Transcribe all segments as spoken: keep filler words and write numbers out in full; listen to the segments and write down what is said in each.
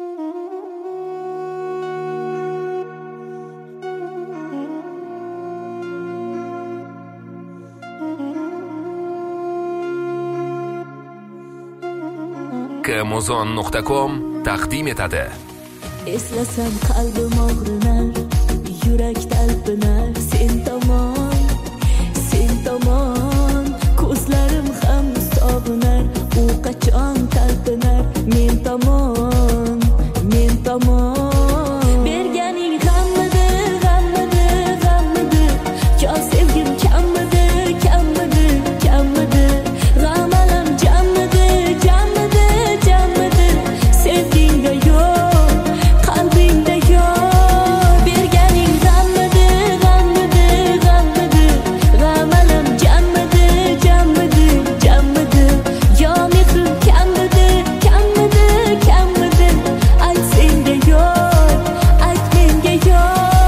Amazon nuqta com taqdim etadi. Eslasam qalbim og'rinar, yurak talpinar, sen tomon, sen tomon, ko'zlarim ham sog'inar, u qachon talpinar, men tomon, men tomon. Berganing g'ammidi, g'ammidi, g'ammidi, yo sevgim kammidi, kammidi, kammidi, g'amalam jammidi, jammidi, jammidi, sevgingda yo'q, qalbingda yo'q. Berganing g'ammidi, g'ammidi, g'ammidi, g'amalam jammidi, jammidi, jammidi, yo mehrim kammidi, kammidi, kammidi, ayt senga yo'q, ayt menga yo'q.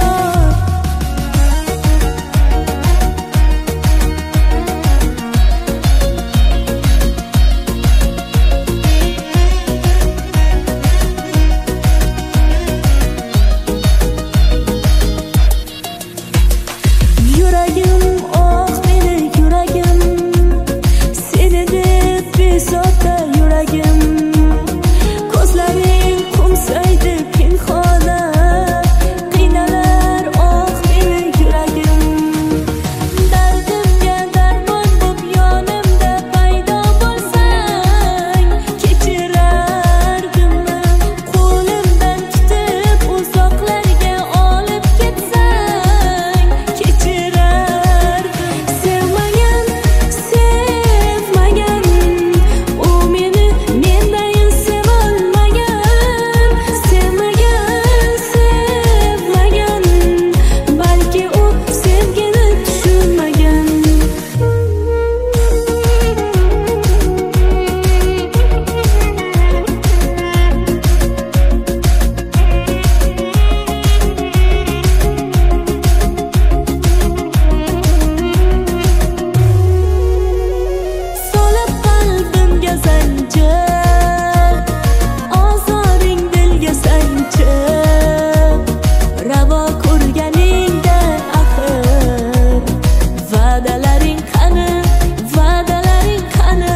Yuragim, oh meni yuragim, seni deb bezovta yuragim, ko'zlaring qumsaydi pinhona, qiynalar oh meni yuragim. Dardimga darmon bo'p yonimda paydo bo'lsang, kechirardim, qo'limdan tutib uzoqlarga olib ketsang, kechirardim. Sevmagan, sevmagan, u meni mendayin sevolmagan, sevmagan, sevmagan, balki u sevgini tushunmagan. Solib qalbimga zanjir, ozoring dilga sanchib, ravo ko'rganingda axir, va'dalaring qani, va'dalaring qani,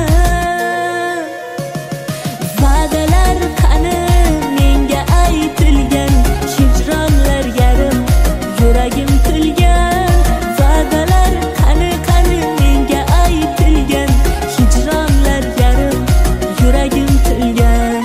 va'dalar qani, menga aytilgan hijronlar yarim, yuragim tilgan, va'dalar qani, qani, menga aytilgan hijronlar yarim, yuragim tilgan.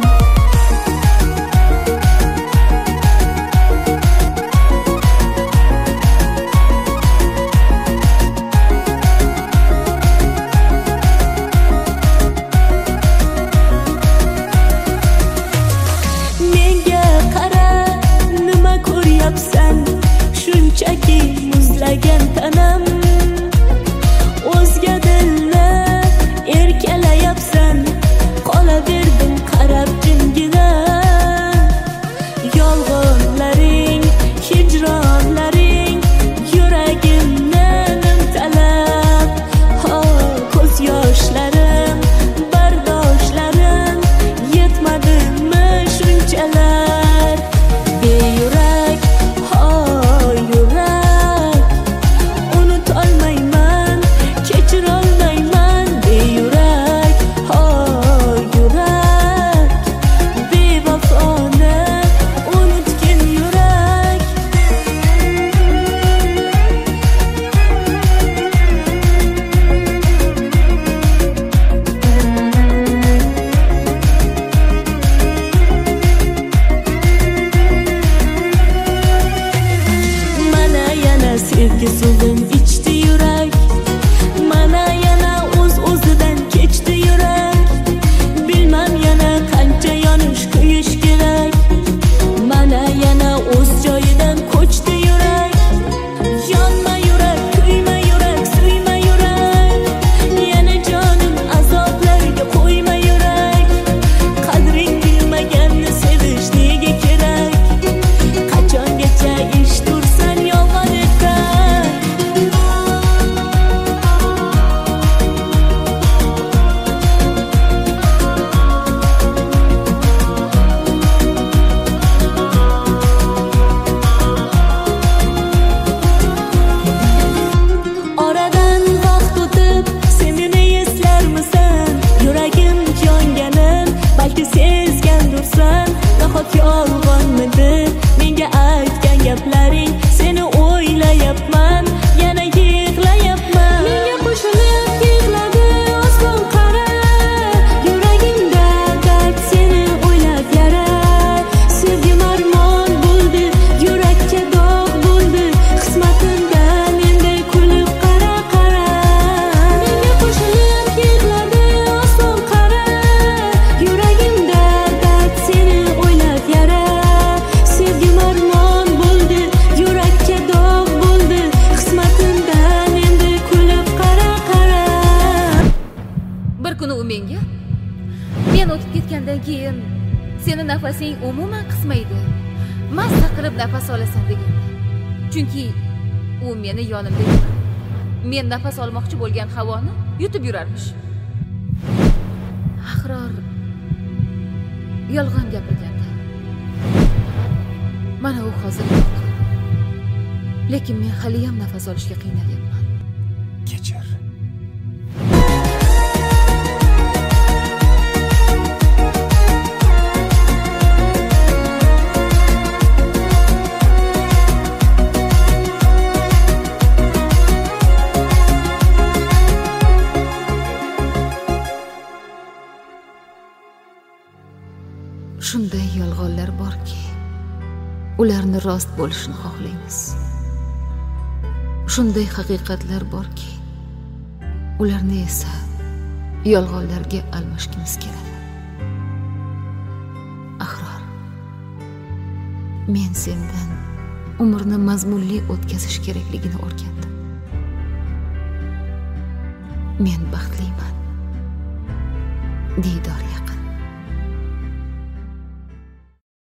Menga qara, nima ko'ryapsan? Shunchaki muzlagan tanam, o'zga dilni erkalayapsan, qolaverdim qarab jimgina. Yolg'onlaring, hijronlaring, yuragimni nimtalab, ho, ko'z yoshlarim, bardoshlarim yetmadimi shunchalar? Beyurak, ho, yurak, unutolmayman, kechirolmayman. Beyurak, ho, yurak, bevafoni unutgin yurak. nafasing umuman qismaydi. Mazza qilib nafas olasan deganda. Chunki u meni yonimda edi. Men nafas olmoqchi bo'lgan havoni yutib yurarmish. Ahror yolg'on gapirganda. Mana u hozir yo'q. Lekin men hali ham nafas olishga qiynalyapman. Kechir. Shunday yolg'onlar borki, ularni rost bo'lishini xohlaymiz. Shunday haqiqatlar borki, ularni esa yolg'onlarga almashgimiz keladi. Ahror, men sendan umrni mazmunli o'tkazish kerakligini o'rgandim. Men baxtliman. Diydor